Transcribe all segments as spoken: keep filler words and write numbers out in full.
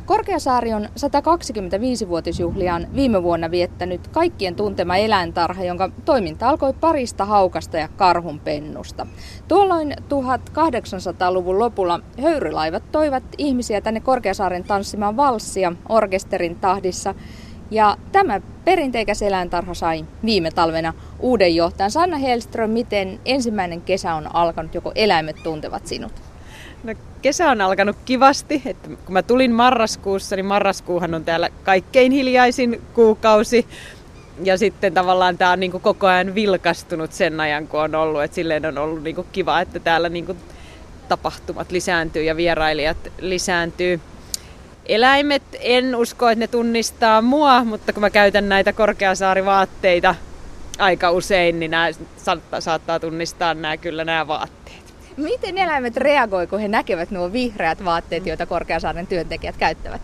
Korkeasaari on sata kaksikymmentäviisi-vuotisjuhliaan viime vuonna viettänyt kaikkien tuntema eläintarha, jonka toiminta alkoi parista haukasta ja karhunpennusta. Tuolloin tuhatkahdeksansataaluvun lopulla höyrylaivat toivat ihmisiä tänne Korkeasaaren tanssimaan valssia orkesterin tahdissa. Ja tämä perinteikäs eläintarha sai viime talvena uuden johtajan. Sanna Hellström, miten ensimmäinen kesä on alkanut, joko eläimet tuntevat sinut? No, kesä on alkanut kivasti. Että kun mä tulin marraskuussa, niin marraskuuhan on täällä kaikkein hiljaisin kuukausi. Ja sitten tavallaan tää on niin kuin koko ajan vilkastunut sen ajan, kun on ollut. Et silleen on ollut niin kuin kiva, että täällä niin kuin tapahtumat lisääntyy ja vierailijat lisääntyy. Eläimet, en usko, että ne tunnistaa mua, mutta kun mä käytän näitä Korkeasaari-vaatteita aika usein, niin nämä saattaa, saattaa tunnistaa nämä, kyllä nämä vaatteet. Miten eläimet reagoi, kun he näkevät nuo vihreät vaatteet, joita Korkeasaaren työntekijät käyttävät?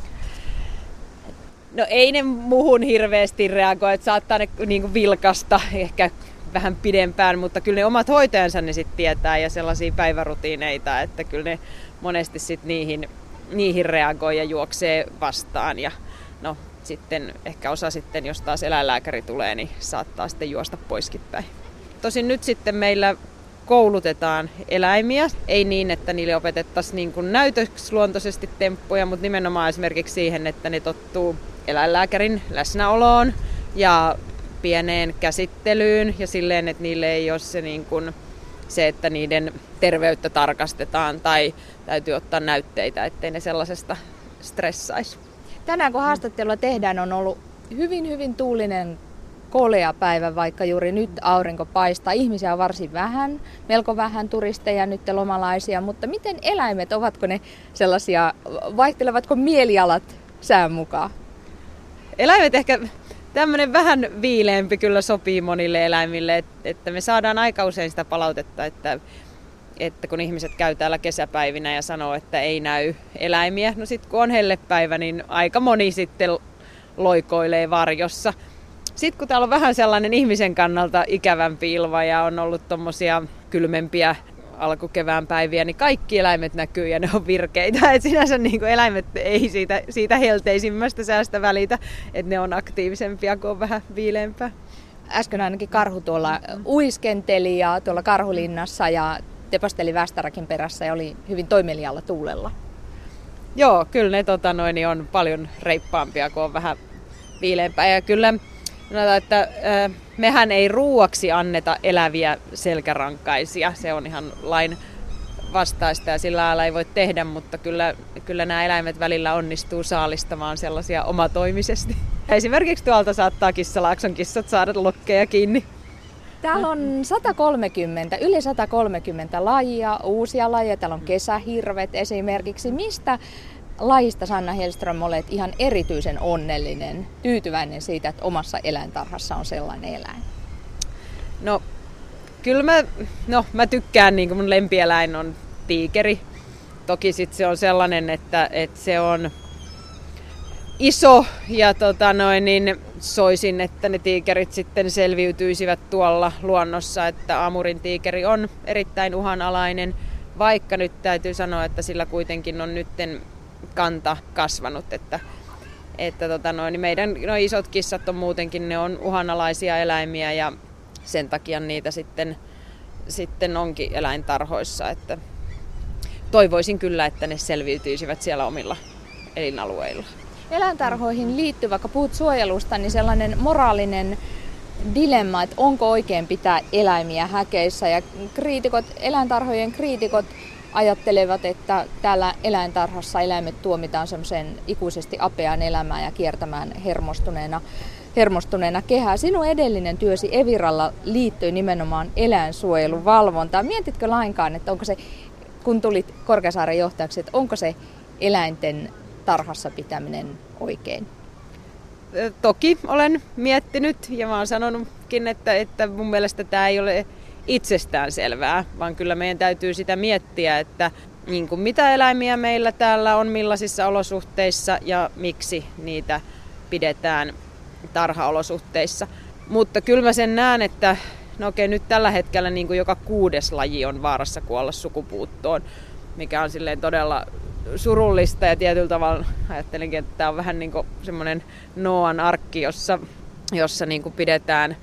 No ei ne muhun hirveästi reagoi, että saattaa ne niin kuin vilkasta ehkä vähän pidempään, mutta kyllä ne omat hoitajansa ne sitten tietää ja sellaisia päivärutiineita, että kyllä ne monesti sitten niihin, niihin reagoi ja juoksee vastaan. Ja no sitten ehkä osa sitten, jos taas eläinlääkäri tulee, niin saattaa sitten juosta poiskin päin. Tosin nyt sitten meillä koulutetaan eläimiä. Ei niin, että niille opetettaisiin niin kuin näytöksluontoisesti temppuja, mutta nimenomaan esimerkiksi siihen, että ne tottuu eläinlääkärin läsnäoloon ja pieneen käsittelyyn ja silleen, että niille ei ole se, niin kuin, se, että niiden terveyttä tarkastetaan tai täytyy ottaa näytteitä, ettei ne sellaisesta stressaisi. Tänään kun haastattelua tehdään, on ollut hyvin, hyvin tuulinen kolea päivä, vaikka juuri nyt aurinko paistaa. Ihmisiä on varsin vähän, melko vähän turisteja, nyt lomalaisia, mutta miten eläimet, ovatko ne sellaisia, vaihtelevatko mielialat sään mukaan? Eläimet ehkä tämmöinen vähän viileämpi kyllä sopii monille eläimille, että me saadaan aika usein sitä palautetta, että, että kun ihmiset käy täällä kesäpäivinä ja sanoo, että ei näy eläimiä, no sitten kun on hellepäivä, niin aika moni sitten loikoilee varjossa. Sitten kun täällä on vähän sellainen ihmisen kannalta ikävämpi ilma ja on ollut tommosia kylmempiä alkukevään päiviä, niin kaikki eläimet näkyy ja ne on virkeitä. Et sinänsä niin kuin eläimet ei siitä, siitä helteisimmästä säästä välitä, että ne on aktiivisempia, kun on vähän viileämpää. Äsken ainakin karhu tuolla uiskenteli ja tuolla Karhulinnassa ja tepasteli västäräkin perässä ja oli hyvin toimelialla tuulella. Joo, kyllä ne tota, noin, on paljon reippaampia, kun on vähän viileämpää. Ja kyllä että äh, mehän ei ruuaksi anneta eläviä selkärankaisia. Se on ihan lain vastaista ja sillä lailla ei voi tehdä, mutta kyllä, kyllä nämä eläimet välillä onnistuu saalistamaan sellaisia omatoimisesti. Esimerkiksi tuolta saattaa Kissalaakson kissat saada lokkeja kiinni. Täällä on sata kolmekymmentä, yli sata kolmekymmentä lajia, uusia lajeja. Täällä on kesähirvet esimerkiksi. Mistä lajista, Sanna Hellström, olet ihan erityisen onnellinen, tyytyväinen siitä, että omassa eläintarhassa on sellainen eläin? No, kyllä mä, no, mä tykkään, niin kuin mun lempieläin on tiikeri. Toki sit se on sellainen, että, että se on iso ja tota noin, niin soisin, että ne tiikerit sitten selviytyisivät tuolla luonnossa, että Amurin tiikeri on erittäin uhanalainen, vaikka nyt täytyy sanoa, että sillä kuitenkin on nytten kanta kasvanut, että, että tota noin, niin meidän no isot kissat on muutenkin, ne on uhanalaisia eläimiä ja sen takia niitä sitten, sitten onkin eläintarhoissa, että toivoisin kyllä, että ne selviytyisivät siellä omilla elinalueilla. Eläintarhoihin liittyy, vaikka puhut suojelusta, niin sellainen moraalinen dilemma, että onko oikein pitää eläimiä häkeissä ja kriitikot, eläintarhojen kriitikot ajattelevat, että täällä eläintarhassa eläimet tuomitaan semmoiseen ikuisesti apeaan elämään ja kiertämään hermostuneena, hermostuneena kehää. Sinun edellinen työsi Eviralla liittyi nimenomaan eläinsuojelun valvontaan. Mietitkö lainkaan, että onko se, kun tulit Korkeasaaren johtajaksi, että onko se eläinten tarhassa pitäminen oikein? Toki olen miettinyt ja mä oon sanonutkin, että, että mun mielestä tämä ei ole itsestään selvää, vaan kyllä meidän täytyy sitä miettiä, että niin kuin mitä eläimiä meillä täällä on, millaisissa olosuhteissa ja miksi niitä pidetään tarhaolosuhteissa. Mutta kyllä mä sen näen, että no okei, nyt tällä hetkellä niin kuin joka kuudes laji on vaarassa kuolla sukupuuttoon, mikä on silleen todella surullista ja tietyllä tavalla ajattelinkin, että tämä on vähän niin kuin semmoinen Nooan arkki, jossa, jossa niin kuin pidetään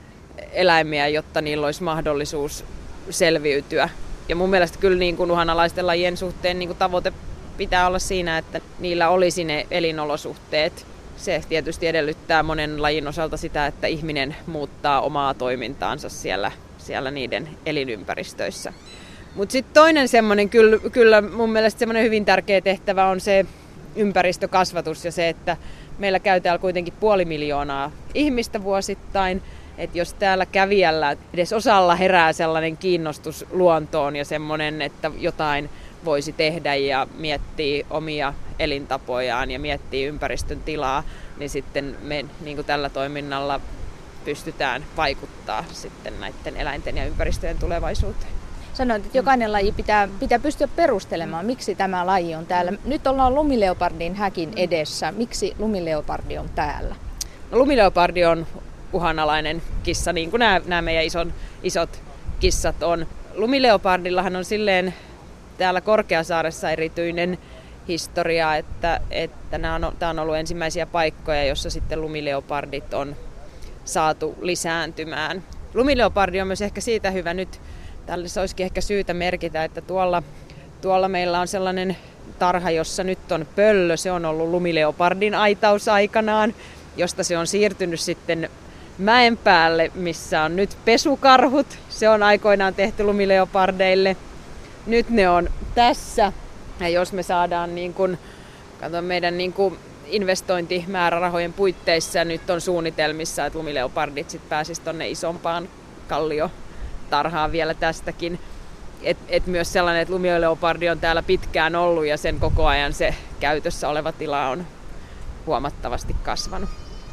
eläimiä, jotta niillä olisi mahdollisuus selviytyä. Ja mun mielestä kyllä niin kuin uhanalaisten lajien suhteen niin kuin tavoite pitää olla siinä, että niillä olisi ne elinolosuhteet. Se tietysti edellyttää monen lajin osalta sitä, että ihminen muuttaa omaa toimintaansa siellä, siellä niiden elinympäristöissä. Mutta sitten toinen semmoinen, kyllä, kyllä mun mielestä semmoinen hyvin tärkeä tehtävä on se ympäristökasvatus ja se, että meillä käy täällä kuitenkin puoli miljoonaa ihmistä vuosittain. Että jos täällä kävijällä edes osalla herää sellainen kiinnostus luontoon ja semmoinen, että jotain voisi tehdä ja miettii omia elintapojaan ja miettii ympäristön tilaa, niin sitten me niin kuin tällä toiminnalla pystytään vaikuttaa sitten näiden eläinten ja ympäristöjen tulevaisuuteen. Sanoit, että jokainen laji pitää, pitää pystyä perustelemaan, miksi tämä laji on täällä. Nyt ollaan lumileopardin häkin edessä. Miksi lumileopardi on täällä? No, lumileopardi on uhanalainen kissa, niin kuin nämä, nämä meidän ison, isot kissat on. Lumileopardillahan on silleen täällä Korkeasaaressa erityinen historia, että, että nämä on, tämä on ollut ensimmäisiä paikkoja, jossa sitten lumileopardit on saatu lisääntymään. Lumileopardi on myös ehkä siitä hyvä nyt, tälle se olisikin ehkä syytä merkitä, että tuolla, tuolla meillä on sellainen tarha, jossa nyt on pöllö. Se on ollut lumileopardin aitaus aikanaan, josta se on siirtynyt sitten mäen päälle, missä on nyt pesukarhut. Se on aikoinaan tehty lumileopardeille. Nyt ne on tässä. Ja jos me saadaan niin kun, kato meidän niin kun investointimäärärahojen puitteissa, nyt on suunnitelmissa, että lumileopardit sit pääsisi tuonne isompaan kalliotarhaan vielä tästäkin. Et, et myös sellainen, että lumileopardi on täällä pitkään ollut ja sen koko ajan se käytössä oleva tila on huomattavasti kasvanut.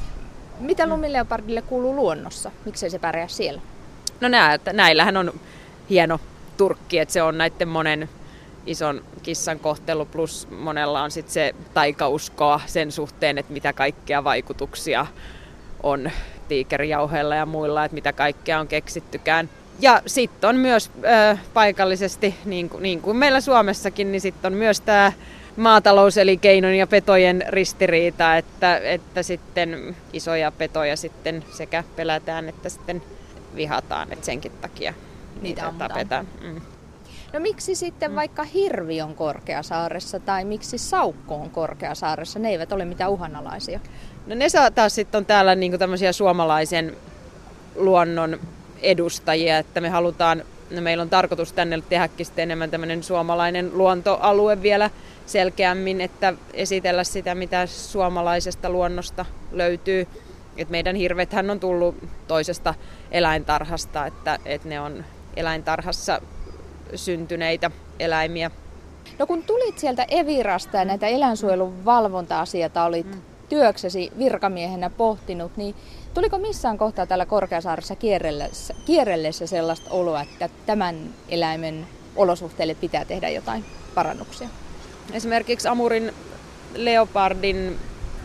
Mitä lumileopardille kuuluu luonnossa? Miksei se pärjää siellä? No nää, näillähän on hieno turkki, että se on näiden monen ison kissan kohtelu, plus monella on sitten se taikauskoa sen suhteen, että mitä kaikkea vaikutuksia on tiikerijauheilla ja muilla, että mitä kaikkea on keksittykään. Ja sitten on myös äh, paikallisesti, niin kuin, niin kuin meillä Suomessakin, niin sitten on myös tämä maatalouselikeinon ja petojen ristiriita, että, että sitten isoja petoja sitten sekä pelätään että sitten vihataan, että senkin takia niitä, niitä tapetaan. Mm. No miksi sitten mm. vaikka hirvi on Korkeasaaressa tai miksi saukko on Korkeasaaressa? Ne eivät ole mitään uhanalaisia. No ne taas sitten on täällä niinku tämmöisiä suomalaisen luonnon edustajia, että me halutaan, no meillä on tarkoitus tänne tehdäkin sitten enemmän tämmöinen suomalainen luontoalue vielä selkeämmin, että esitellä sitä, mitä suomalaisesta luonnosta löytyy. Et meidän hirvethän on tullut toisesta eläintarhasta, että, että ne on eläintarhassa syntyneitä eläimiä. No kun tulit sieltä Evirasta ja näitä eläinsuojelun valvonta-asioita olit mm. työksesi virkamiehenä pohtinut, niin tuliko missään kohtaa täällä Korkeasaaressa kierrellessä, kierrellessä sellaista oloa, että tämän eläimen olosuhteille pitää tehdä jotain parannuksia? Esimerkiksi Amurin leopardin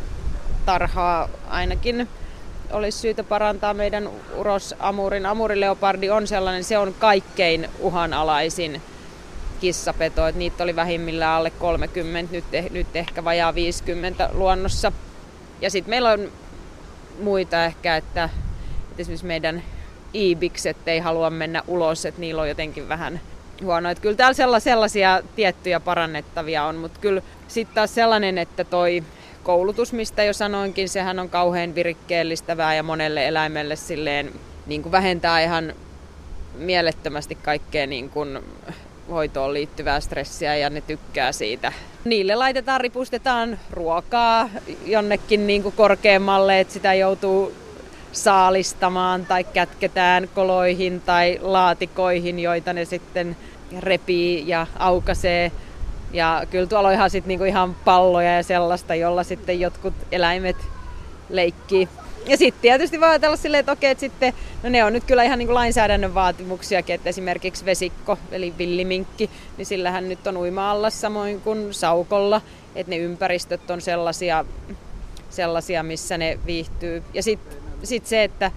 tarhaa ainakin olisi syytä parantaa meidän uros Amurin. Amurin leopardi on sellainen, se on kaikkein uhanalaisin kissapeto. Että niitä oli vähimmillään alle kolmekymmentä, nyt, nyt ehkä vajaa viisikymmentä luonnossa. Ja sitten meillä on muita ehkä, että, että esimerkiksi meidän ibikset ei halua mennä ulos, että niillä on jotenkin vähän huono. Että kyllä täällä sellaisia tiettyjä parannettavia on, mutta kyllä sitten taas sellainen, että toi koulutus, mistä jo sanoinkin, sehän on kauhean virikkeellistävää ja monelle eläimelle silleen niin kuin vähentää ihan mielettömästi kaikkea niin kuin hoitoon liittyvää stressiä ja ne tykkää siitä. Niille laitetaan, ripustetaan ruokaa jonnekin niin kuin korkeammalle, että sitä joutuu saalistamaan tai kätketään koloihin tai laatikoihin, joita ne sitten repii ja aukaisee. Ja kyllä tuolla on ihan, sit niinku ihan palloja ja sellaista, jolla sitten jotkut eläimet leikkii. Ja sitten tietysti voi ajatella silleen, että okei, että sitten, no ne on nyt kyllä ihan niinku lainsäädännön vaatimuksiakin, että esimerkiksi vesikko, eli villiminkki, niin sillähän nyt on uima-alla samoin kuin saukolla, että ne ympäristöt on sellaisia, sellaisia missä ne viihtyy. Ja sitten sit se, että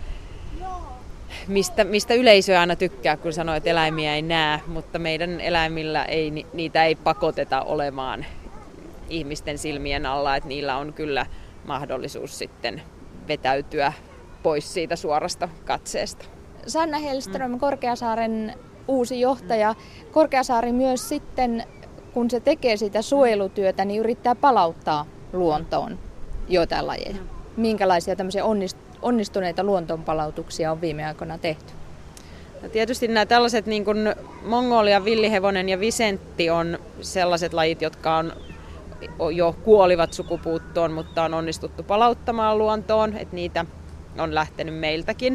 Mistä, mistä yleisö aina tykkää, kun sanoo, että eläimiä ei näe, mutta meidän eläimillä ei, niitä ei pakoteta olemaan ihmisten silmien alla, että niillä on kyllä mahdollisuus sitten vetäytyä pois siitä suorasta katseesta. Sanna Hellström, Korkeasaaren uusi johtaja. Korkeasaari myös sitten, kun se tekee sitä suojelutyötä, niin yrittää palauttaa luontoon joitain lajeja. Minkälaisia tämmöisiä onnistuneita luontoonpalautuksia on viime aikoina tehty? No tietysti nämä tällaiset niin kuin mongolia, villihevonen ja visentti on sellaiset lajit, jotka on jo kuolivat sukupuuttoon, mutta on onnistuttu palauttamaan luontoon, että niitä on lähtenyt meiltäkin.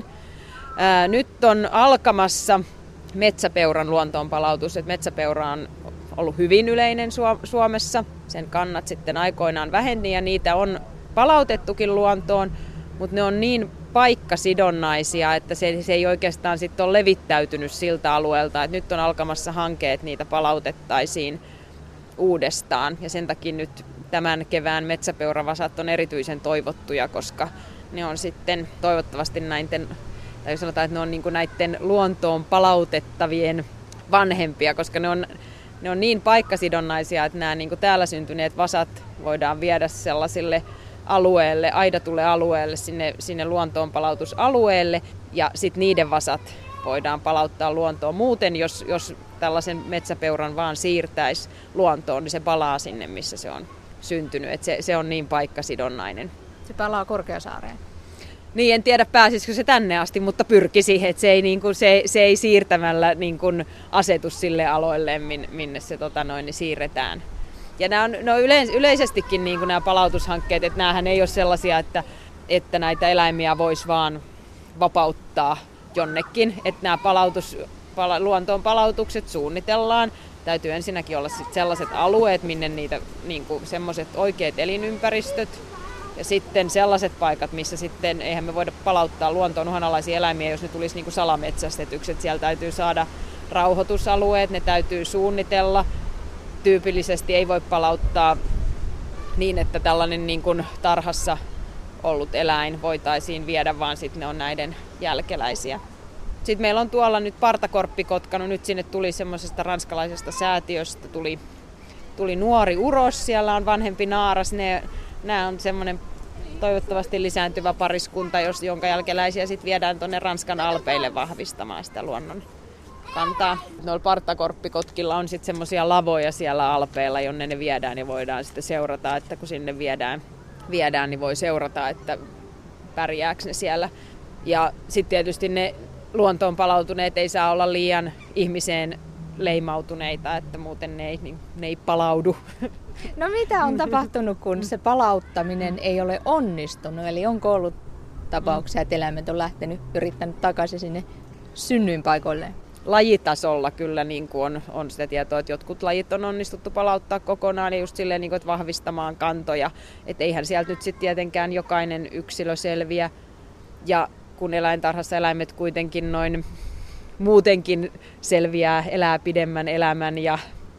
Ää, nyt on alkamassa metsäpeuran luontoonpalautus, että metsäpeura on ollut hyvin yleinen Suomessa. Sen kannat sitten aikoinaan väheni ja niitä on palautettukin luontoon, mutta ne on niin paikkasidonnaisia, että se, se ei oikeastaan sitten ole levittäytynyt siltä alueelta, että nyt on alkamassa hanke, että niitä palautettaisiin uudestaan. Ja sen takia nyt tämän kevään metsäpeuravasat on erityisen toivottuja, koska ne on sitten toivottavasti näiden, tai sanotaan, että ne on niin kuin näiden luontoon palautettavien vanhempia, koska ne on, ne on niin paikkasidonnaisia, että nämä niin kuin täällä syntyneet vasat voidaan viedä sellaisille alueelle, aidatulle alueelle, sinne, sinne luontoonpalautusalueelle, ja sitten niiden vasat voidaan palauttaa luontoon. Muuten, jos, jos tällaisen metsäpeuran vaan siirtäisi luontoon, niin se palaa sinne, missä se on syntynyt. Et se, se on niin paikkasidonnainen. Se palaa Korkeasaareen. Niin, en tiedä pääsisikö se tänne asti, mutta pyrkisi, että se ei, niin kuin, se, se ei siirtämällä niin kuin asetu sille aloille, minne se tota noin, niin siirretään. Ja nämä on, ne on yleis, yleisestikin niin kuin nämä palautushankkeet, että näähän ei ole sellaisia, että, että näitä eläimiä voisi vaan vapauttaa jonnekin. Että nämä palautus, pala, luontoon palautukset suunnitellaan. Täytyy ensinnäkin olla sit sellaiset alueet, minne niitä niin kuin semmoiset oikeat elinympäristöt. Ja sitten sellaiset paikat, missä sitten eihän me voida palauttaa luontoon uhanalaisia eläimiä, jos ne tulisi niin kuin salametsästetyksi. Että siellä täytyy saada rauhoitusalueet, ne täytyy suunnitella. Tyypillisesti ei voi palauttaa niin, että tällainen niin kuin tarhassa ollut eläin voitaisiin viedä, vaan sitten ne on näiden jälkeläisiä. Sitten meillä on tuolla nyt partakorppikotka, no nyt sinne tuli semmoisesta ranskalaisesta säätiöstä, tuli, tuli nuori uros, siellä on vanhempi naaras, ne, nämä on semmoinen toivottavasti lisääntyvä pariskunta, jos, jonka jälkeläisiä sitten viedään tuonne Ranskan alpeille vahvistamaan sitä luonnon kantaa. Noilla partakorppikotkilla on sitten semmoisia lavoja siellä alpeilla, jonne ne viedään ja voidaan sitten seurata, että kun sinne viedään, viedään niin voi seurata, että pärjääkö ne siellä. Ja sitten tietysti ne luontoon palautuneet ei saa olla liian ihmiseen leimautuneita, että muuten ne ei, niin, ne ei palaudu. No mitä on tapahtunut, kun se palauttaminen ei ole onnistunut? Eli onko ollut tapauksia, että eläimet on lähtenyt, yrittänyt takaisin sinne synnyinpaikoilleen? Lajitasolla kyllä niin kuin on, on sitä tietoa, että jotkut lajit on onnistuttu palauttaa kokonaan ja just silleen, niin kuin, että vahvistamaan kantoja. Että eihän sieltä nyt sitten tietenkään jokainen yksilö selviä. Ja kun eläintarhassa eläimet kuitenkin noin muutenkin selviää, elää pidemmän elämän ja,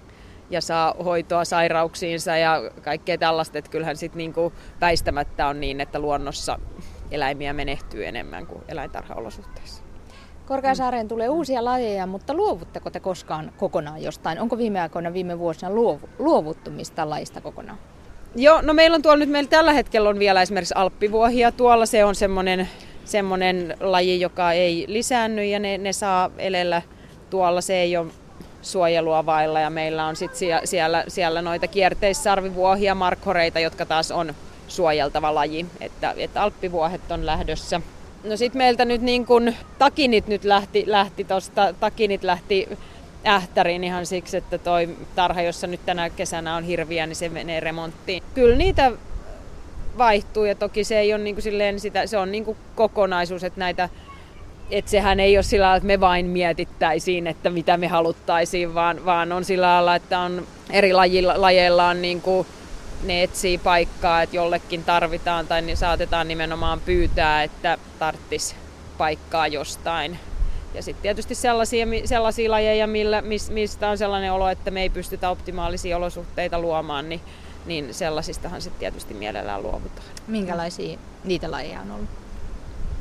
ja saa hoitoa sairauksiinsa ja kaikkea tällaista, että kyllähän sitten niin kuin väistämättä on niin, että luonnossa eläimiä menehtyy enemmän kuin eläintarhaolosuhteissa. Korkeasaareen tulee uusia lajeja, mutta luovutteko te koskaan kokonaan jostain? Onko viime aikoina, viime vuosina luovu, luovuttu mistä lajista kokonaan? Joo, no meillä on tuolla nyt, meillä tällä hetkellä on vielä esimerkiksi alppivuohia. Tuolla se on semmoinen, semmoinen laji, joka ei lisäänny ja ne, ne saa elellä tuolla. Se ei ole suojelua vailla ja meillä on sitten siellä, siellä, siellä noita kierteissarvivuohia, markhoreita, jotka taas on suojeltava laji. Että, että alppivuohet on lähdössä. No sit meiltä nyt niin kun takinit nyt lähti, lähti tosta, takinit lähti ähtäriin ihan siksi, että toi tarha, jossa nyt tänä kesänä on hirviä, niin se menee remonttiin. Kyllä niitä vaihtuu ja toki se ei ole niin kuin silleen sitä, se on niin kuin kokonaisuus, että näitä, että sehän ei ole sillä lailla, että me vain mietittäisiin, että mitä me haluttaisiin, vaan, vaan on sillä lailla, että on eri lajilla, lajeilla on niin kuin ne etsii paikkaa, että jollekin tarvitaan tai niin saatetaan nimenomaan pyytää, että tarttisi paikkaa jostain. Ja sitten tietysti sellaisia, sellaisia lajeja, millä, mistä on sellainen olo, että me ei pystytä optimaalisia olosuhteita luomaan, niin, niin sellaisistahan sitten tietysti mielellään luovutaan. Minkälaisia niitä lajeja on ollut?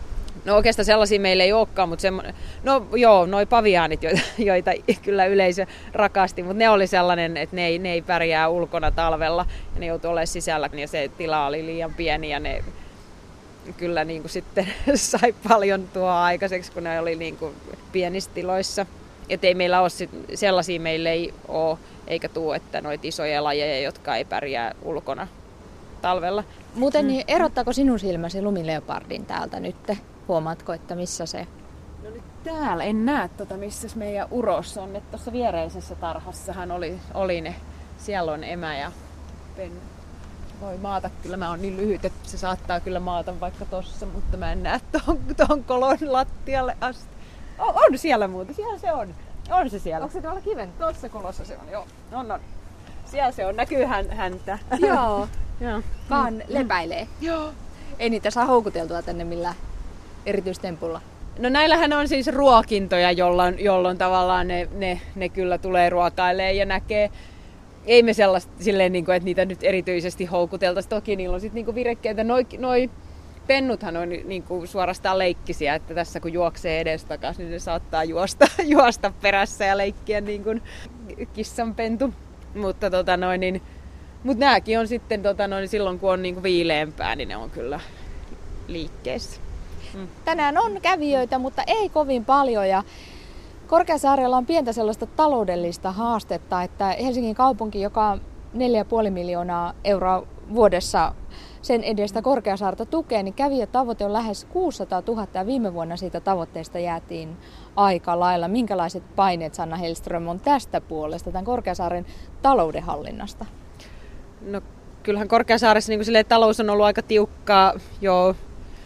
No oikeastaan sellaisia meillä ei olekaan, mutta semmo... no joo, noi paviaanit, joita, joita kyllä yleisö rakasti, mutta ne oli sellainen, että ne ei, ne ei pärjää ulkona talvella ja ne joutui olemaan sisällä ja se tila oli liian pieni ja ne kyllä niin kuin sitten sai paljon tuo aikaiseksi, kun ne oli niin kuin pienissä tiloissa. Että ei meillä ole sit, sellaisia meillä ei ole, eikä tule, että noita isoja lajeja, jotka ei pärjää ulkona talvella. Muuten niin erottaako sinun silmäsi lumileopardin täältä nyt? Huomaatko, että missä se? No nyt täällä en näe, tota, missä meidän uros on. Tuossa viereisessä tarhassahan oli, oli ne. Siellä on emä ja pennu. Voi maata, kyllä mä oon niin lyhyt, että se saattaa kyllä maata vaikka tossa, mutta mä en näe tuon, tuon kolon lattialle asti. On, on siellä muuten, siellä se on. On se siellä. Onko se tuolla kiven? Tuossa kolossa se on, joo. On, on. Siellä se on, näkyy hän, häntä. Joo, Joo. vaan Mm. lepäilee. Joo. Ei niitä saa houkuteltua tänne millään erityistempulla. No näillähän on siis ruokintoja, jolloin, jolloin tavallaan ne, ne, ne kyllä tulee ruokailemaan ja näkee. Ei me sellaista silleen, niin kuin, että niitä nyt erityisesti houkuteltaisiin. Toki niillä on sitten niin kuin virekkeitä. Noi, noi pennuthan on niin kuin suorastaan leikkisiä, että tässä kun juoksee edestakas, niin ne saattaa juosta, juosta perässä ja leikkiä niin kuin kissanpentu. Mutta tota noin, niin, mut nääkin on sitten tota noin, silloin kun on niin kuin viileämpää, niin ne on kyllä liikkeessä. Mm. Tänään on kävijöitä, mutta ei kovin paljon. Ja Korkeasaarella on pientä sellaista taloudellista haastetta, että Helsingin kaupunki, joka neljä pilkku viisi miljoonaa euroa vuodessa sen edestä Korkeasaarta tukee, niin kävijätavoite on lähes kuusisataatuhatta ja viime vuonna siitä tavoitteesta jäätiin aika lailla. Minkälaiset paineet, Sanna Hellström, on tästä puolesta, tämän Korkeasaaren taloudenhallinnasta? No kyllähän Korkeasaaressa niin kuin talous on ollut aika tiukkaa jo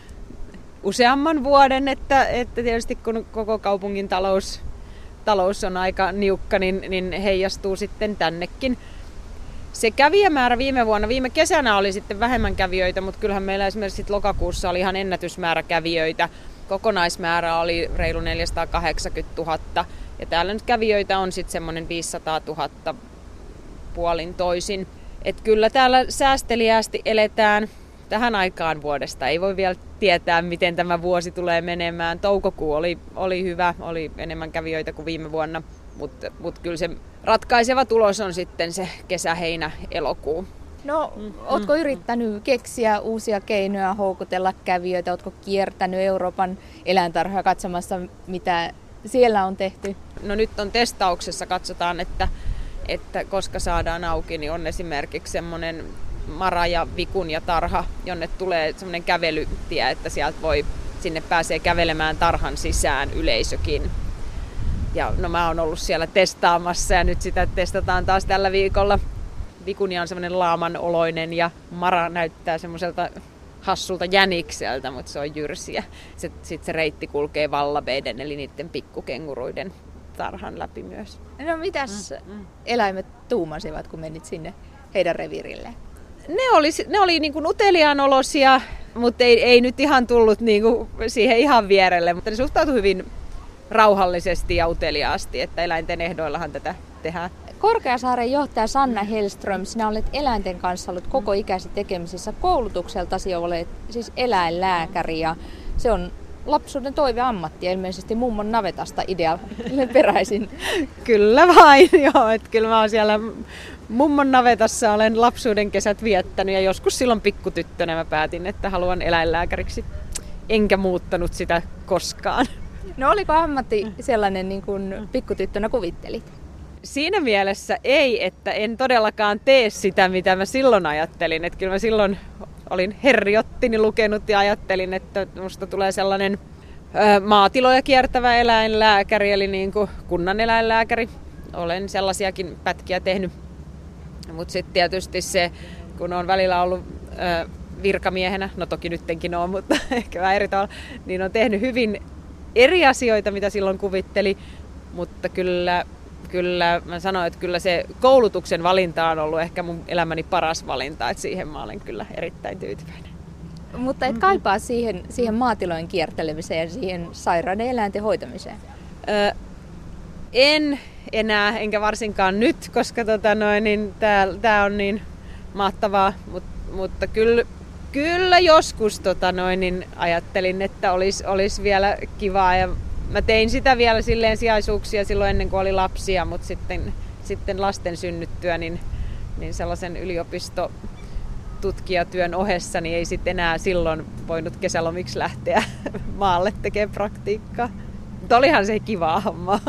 useamman vuoden, että, että tietysti kun koko kaupungin talous, talous on aika niukka, niin, niin heijastuu sitten tännekin. Se kävijämäärä viime vuonna, viime kesänä oli sitten vähemmän kävijöitä, mutta kyllähän meillä esimerkiksi lokakuussa oli ihan ennätysmäärä kävijöitä. Kokonaismäärä oli reilu neljäsataakahdeksankymmentätuhatta ja täällä nyt kävijöitä on sitten semmoinen viisisataatuhatta puolin toisin. Et kyllä täällä säästeliäästi eletään tähän aikaan vuodesta. Ei voi vielä tietää, miten tämä vuosi tulee menemään. Toukokuu oli, oli hyvä, oli enemmän kävijöitä kuin viime vuonna, mutta mut kyllä se ratkaiseva tulos on sitten se kesä, heinä, elokuu. No, mm, ootko mm, yrittänyt keksiä uusia keinoja houkutella kävijöitä? Ootko kiertänyt Euroopan eläintarhoja katsomassa, mitä siellä on tehty? No nyt on testauksessa, katsotaan, että, että koska saadaan auki, niin on esimerkiksi semmoinen Mara ja Vikunja tarha, jonne tulee semmoinen kävelytie, että sieltä voi, sinne pääsee kävelemään tarhan sisään yleisökin. Ja no mä oon ollut siellä testaamassa ja nyt sitä testataan taas tällä viikolla. Vikunja on semmoinen laaman oloinen ja Mara näyttää semmoiselta hassulta jänikseltä, mutta se on jyrsiä. Sitten se reitti kulkee vallabeiden eli niiden pikkukenguruiden tarhan läpi myös. No mitäs mm, mm. eläimet tuumasivat, kun menit sinne heidän reviirilleen? Ne oli, ne oli niin kuin uteliaan olosia, mutta ei, ei nyt ihan tullut niin kuin siihen ihan vierelle, mutta ne suhtautui hyvin rauhallisesti ja uteliaasti, että eläinten ehdoillahan tätä tehdään. Korkeasaaren johtaja Sanna Hellström, sinä olet eläinten kanssa ollut koko ikäsi tekemisissä. Koulutukseltasi olet siis eläinlääkäri ja se on lapsuuden toiveammatti ja ilmeisesti mummon navetasta idea peräisin. Kyllä vain, joo. Että kyllä mä oon siellä mummon navetassa olen lapsuuden kesät viettänyt ja joskus silloin pikkutyttönä mä päätin, että haluan eläinlääkäriksi. Enkä muuttanut sitä koskaan. No oliko ammatti sellainen niin kuin pikkutyttönä kuvittelit? Siinä mielessä ei, että en todellakaan tee sitä, mitä mä silloin ajattelin. Että kyllä mä silloin olin herriottini lukenut ja ajattelin, että musta tulee sellainen ö, maatiloja kiertävä eläinlääkäri, eli niin kuin kunnan eläinlääkäri. Olen sellaisiakin pätkiä tehnyt. Mutta sitten tietysti se, kun on välillä ollut ö, virkamiehenä, no toki nyttenkin on, mutta ehkä vähän eri tavalla, niin on tehnyt hyvin eri asioita, mitä silloin kuvitteli, mutta kyllä, kyllä mä sanoin, että kyllä se koulutuksen valinta on ollut ehkä mun elämäni paras valinta, että siihen mä olen kyllä erittäin tyytyväinen. Mutta et kaipaa siihen, siihen maatilojen kiertelemiseen ja siihen sairaiden eläinten hoitamiseen? Öö, en enää, enkä varsinkaan nyt, koska tota noin, niin tää, tää on niin mahtavaa, Mut, mutta kyllä Kyllä joskus tota noin, niin ajattelin, että olisi olis vielä kivaa. Ja mä tein sitä vielä silleen sijaisuuksia silloin ennen kuin oli lapsia, mutta sitten, sitten lasten synnyttyä, niin, niin sellaisen yliopistotutkijatyön ohessa niin ei sitten enää silloin voinut kesälomiksi lähteä maalle tekemään praktiikkaa. Mutta olihan se kivaa hommaa.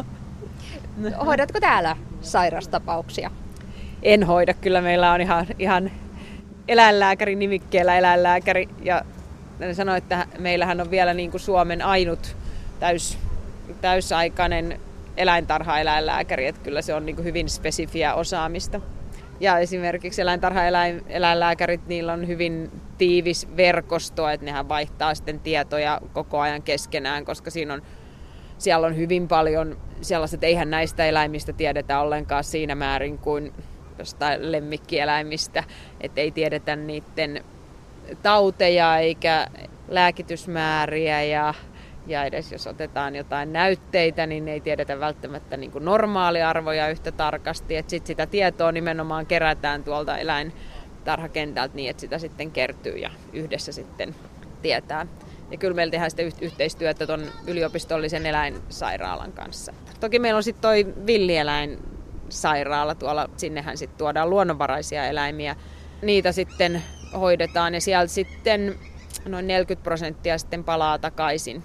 Hoidatko täällä sairastapauksia? En hoida, kyllä meillä on ihan, ihan eläinlääkäri nimikkeellä eläinlääkäri. Ja sanoin, että meillähän on vielä niin kuin Suomen ainut täys, täysaikainen eläintarhaeläinlääkäri, että kyllä se on niin kuin hyvin spesifiä osaamista. Ja esimerkiksi eläintarhaeläinlääkärit, niillä on hyvin tiivis verkosto, että nehän vaihtaa sitten tietoja koko ajan keskenään, koska siinä on, siellä on hyvin paljon sellaiset, että eihän näistä eläimistä tiedetä ollenkaan siinä määrin kuin jostain lemmikkieläimistä, että ei tiedetä niiden tauteja eikä lääkitysmääriä ja, ja edes jos otetaan jotain näytteitä, niin ei tiedetä välttämättä niin kuin normaaliarvoja yhtä tarkasti, että sit sitä tietoa nimenomaan kerätään tuolta eläintarhakentältä niin, että sitä sitten kertyy ja yhdessä sitten tietää. Ja kyllä meillä tehdään sitten yhteistyötä tuon yliopistollisen eläinsairaalan kanssa. Toki meillä on sitten toi villieläinsairaala tuolla, sinnehän sitten tuodaan luonnonvaraisia eläimiä. Niitä sitten hoidetaan ja sieltä sitten noin neljäkymmentä prosenttia sitten palaa takaisin.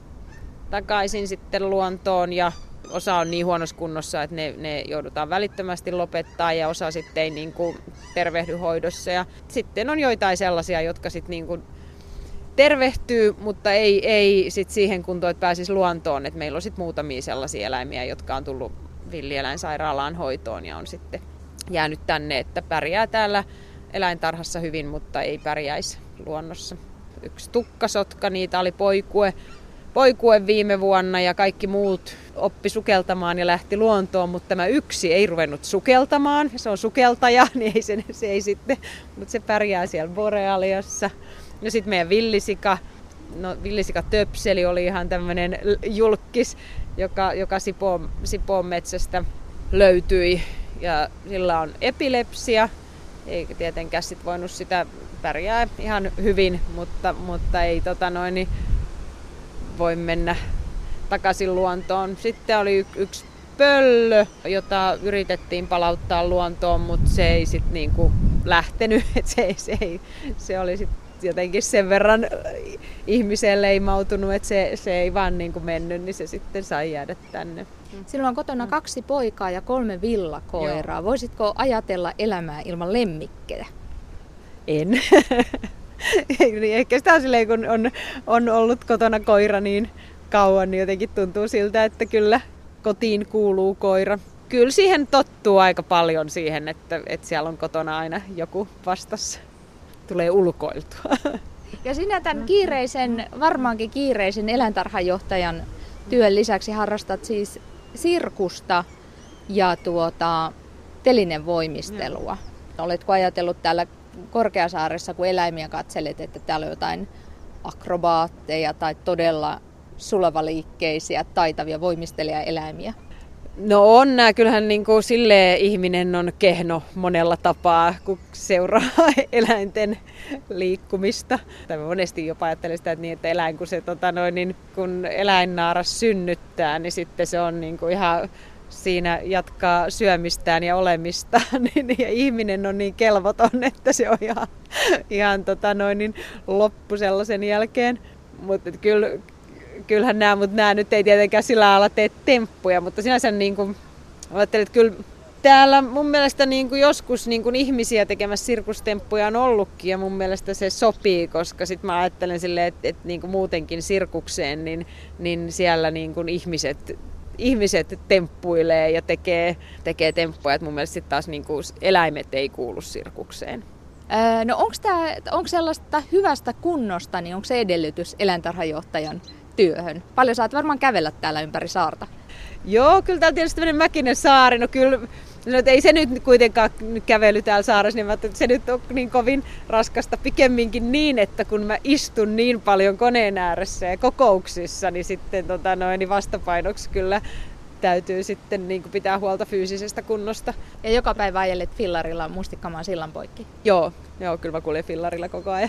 Takaisin sitten luontoon ja osa on niin huonossa kunnossa, että ne, ne joudutaan välittömästi lopettaa ja osa sitten ei niin kuin tervehdy hoidossa. Ja sitten on joitain sellaisia, jotka sitten niin kuin tervehtyy, mutta ei, ei sit siihen kuntoon, että pääsisi luontoon. Et meillä on sit muutamia sellaisia eläimiä, jotka on tullut villieläinsairaalaan hoitoon ja on sitten jäänyt tänne, että pärjää täällä eläintarhassa hyvin, mutta ei pärjäisi luonnossa. Yksi tukkasotka, niitä oli poikue, poikue viime vuonna ja kaikki muut oppi sukeltamaan ja lähti luontoon, mutta tämä yksi ei ruvennut sukeltamaan. Se on sukeltaja, niin ei se, se ei sitten, mutta se pärjää siellä Borealiassa. Ja sitten meidän villisika, no villisika töpseli oli ihan tämmöinen julkkis, joka, joka Sipoon, Sipoon metsästä löytyi. Ja sillä on epilepsia, eikä tietenkään sit voinut sitä pärjää ihan hyvin, mutta, mutta ei tota noin, niin voi mennä takaisin luontoon. Sitten oli y- yksi pöllö, jota yritettiin palauttaa luontoon, mutta se ei sitten niinku lähtenyt. Se, se, ei, se oli sitten jotenkin sen verran ihmiseen leimautunut, että se, se ei vaan niin kuin mennyt, niin se sitten sai jäädä tänne. Sinulla on kotona kaksi poikaa ja kolme villakoiraa. Joo. Voisitko ajatella elämää ilman lemmikkejä? En. Ehkä sitä on silleen, kun on, on ollut kotona koira niin kauan, niin jotenkin tuntuu siltä, että kyllä kotiin kuuluu koira. Kyllä siihen tottuu aika paljon siihen, että, että siellä on kotona aina joku vastassa. Tulee ulkoiltua. Ja sinä tämän kiireisen, varmaankin kiireisen eläintarhajohtajan työn lisäksi harrastat siis sirkusta ja tuota, telinevoimistelua. No. Oletko ajatellut täällä Korkeasaaressa, kun eläimiä katselet, että täällä on jotain akrobaatteja tai todella sulavaliikkeisiä, taitavia voimistelijaeläimiä? No on nää, kyllähän niin kuin silleen ihminen on kehno monella tapaa, kun seuraa eläinten liikkumista. Tai monesti jopa ajattelen sitä, että, niin, että eläin, kun, se, tota noin, niin kun eläinnaaras synnyttää, niin sitten se on niin kuin ihan siinä jatkaa syömistään ja olemistaan. Ja ihminen on niin kelvoton, että se on ihan, ihan tota noin, niin loppu sellaisen jälkeen. Mutta kyllä... Kyllähän nämä, mutta nämä nyt ei tietenkään sillä lailla tee temppuja, mutta sinänsä niin kuin, ajattelin, että kyllä täällä mun mielestä niin kuin joskus niin kuin ihmisiä tekemässä sirkustemppuja on ollutkin ja mun mielestä se sopii, koska sitten mä ajattelen silleen, että, että niin kuin muutenkin sirkukseen, niin, niin siellä niin kuin ihmiset, ihmiset temppuilee ja tekee, tekee temppuja, että mun mielestä sitten taas niin kuin eläimet ei kuulu sirkukseen. Öö, no onko sellaista hyvästä kunnosta, niin onko se edellytys eläintarhajohtajan työhön? Paljon saat varmaan kävellä täällä ympäri saarta. Joo, kyllä täällä tietysti tämmöinen mäkinen saari. No kyllä, no ei se nyt kuitenkaan kävely täällä saaressa, niin että se nyt on niin kovin raskasta. Pikemminkin niin, että kun mä istun niin paljon koneen ääressä ja kokouksissa, niin sitten tota noin, niin vastapainoksi kyllä täytyy sitten niin kuin pitää huolta fyysisestä kunnosta. Ja joka päivä ajelet fillarilla Mustikkamaan sillan poikki? Joo, joo, kyllä mä kuljen fillarilla koko ajan.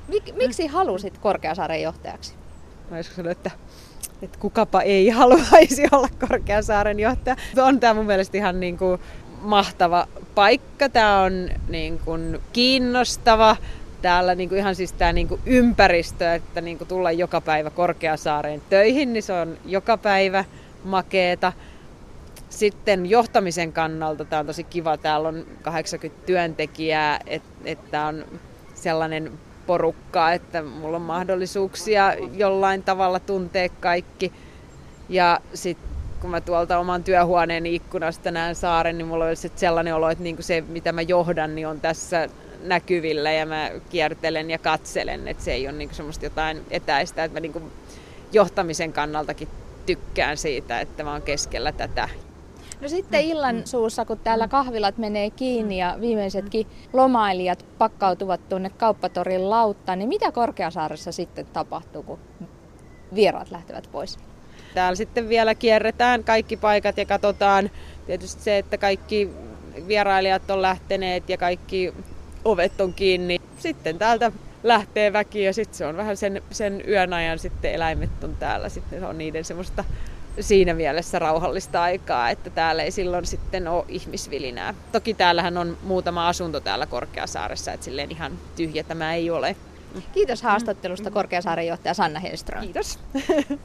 Mik, miksi halusit Korkeasaaren johtajaksi? Mä joskus sanoin, että, että kukapa ei haluaisi olla Korkeasaaren johtaja. On tämä mun mielestä ihan niin kuin mahtava paikka. Tämä on niin kuin kiinnostava. Täällä niin kuin ihan siis tämä niin kuin ympäristö, että niin kuin tulla joka päivä Korkeasaareen töihin, niin se on joka päivä makeeta. Sitten johtamisen kannalta tämä on tosi kiva. Täällä on kahdeksankymmentä työntekijää, että et tämä on sellainen porukka, että mulla on mahdollisuuksia jollain tavalla tuntea kaikki. Ja sitten kun mä tuolta oman työhuoneeni ikkunasta näen saaren, niin mulla on sellainen olo, että niinku se mitä mä johdan, niin on tässä näkyvillä ja mä kiertelen ja katselen. Että se ei ole niinku semmoista jotain etäistä, että mä niinku johtamisen kannaltakin tykkään siitä, että mä oon keskellä tätä. No sitten illan suussa, kun täällä kahvilat menee kiinni ja viimeisetkin lomailijat pakkautuvat tuonne Kauppatorin lauttaan, niin mitä Korkeasaaressa sitten tapahtuu, kun vieraat lähtevät pois? Täällä sitten vielä kierretään kaikki paikat ja katsotaan tietysti se, että kaikki vierailijat on lähteneet ja kaikki ovet on kiinni. Sitten täältä lähtee väki ja sitten se on vähän sen, sen yön ajan sitten eläimet on täällä. Sitten se on niiden semmoista siinä mielessä rauhallista aikaa, että täällä ei silloin sitten ole ihmisvilinää. Toki täällähän on muutama asunto täällä Korkeasaaressa, että silleen ihan tyhjä tämä ei ole. Kiitos haastattelusta Korkeasaaren johtaja Sanna Hellström. Kiitos.